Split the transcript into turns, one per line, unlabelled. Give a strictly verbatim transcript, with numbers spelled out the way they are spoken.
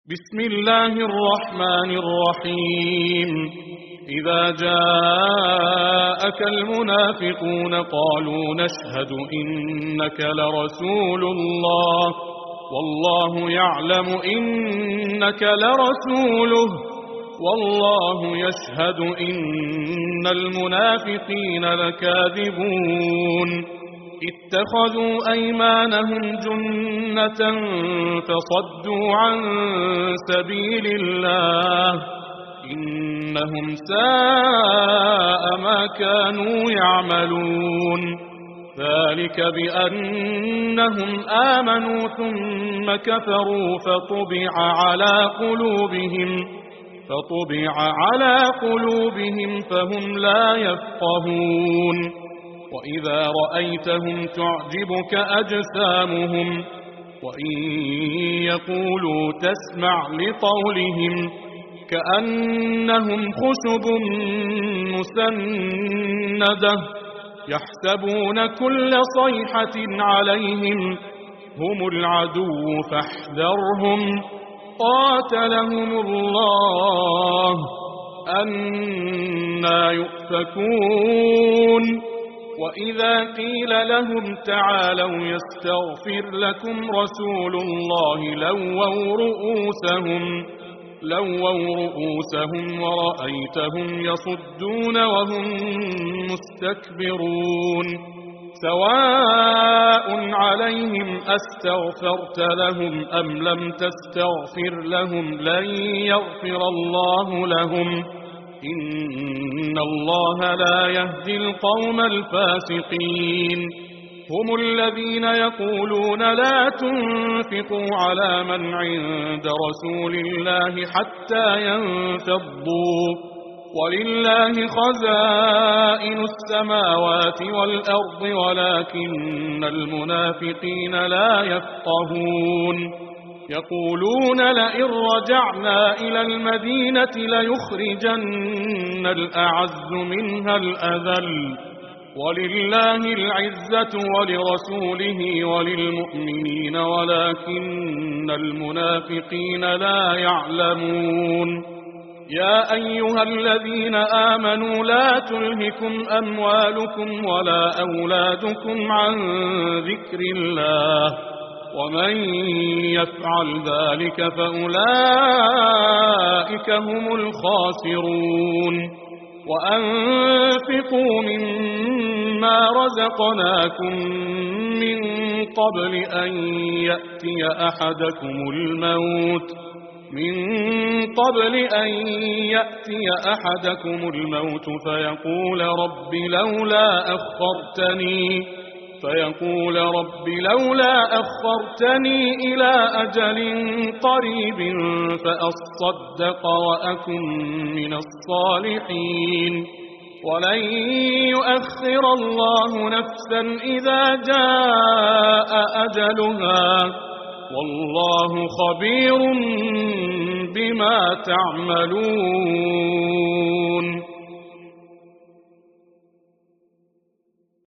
بسم الله الرحمن الرحيم إذا جاءك المنافقون قالوا نشهد إنك لرسول الله والله يعلم إنك لرسوله والله يشهد إن المنافقين لكاذبون اتخذوا أيمانهم جنة فصدوا عن سبيل الله إنهم ساء ما كانوا يعملون ذلك بأنهم آمنوا ثم كفروا فطبع على قلوبهم فطبع على قلوبهم فهم لا يفقهون وإذا رأيتهم تعجبك أجسامهم وإن يقولوا تسمع لقولهم كأنهم خشب مسندة يحسبون كل صيحة عليهم هم العدو فاحذرهم قاتلهم الله أنى يؤفكون وإذا قيل لهم تعالوا يستغفر لكم رسول الله لووا رؤوسهم لووا رؤوسهم ورأيتهم يصدون وهم مستكبرون سواء عليهم أستغفرت لهم أم لم تستغفر لهم لن يغفر الله لهم إن الله لا يهدي القوم الفاسقين هم الذين يقولون لا تنفقوا على من عند رسول الله حتى ينفضوا ولله خزائن السماوات والأرض ولكن المنافقين لا يفقهون يقولون لئن رجعنا إلى المدينة ليخرجن الأعز منها الأذل ولله العزة ولرسوله وللمؤمنين ولكن المنافقين لا يعلمون يا أيها الذين آمنوا لا تلهكم أموالكم ولا أولادكم عن ذكر الله ومن يفعل ذلك فأولئك هم الخاسرون وأنفقوا مما رزقناكم من قبل أن يأتي أحدكم الموت من قبل أن يأتي أحدكم الموت فيقول رب لولا أخرتني فيقول رب لولا أخرتني إلى أجل قريب فأصدق وأكن من الصالحين ولن يؤخر الله نفسا إذا جاء أجلها والله خبير بما تعملون.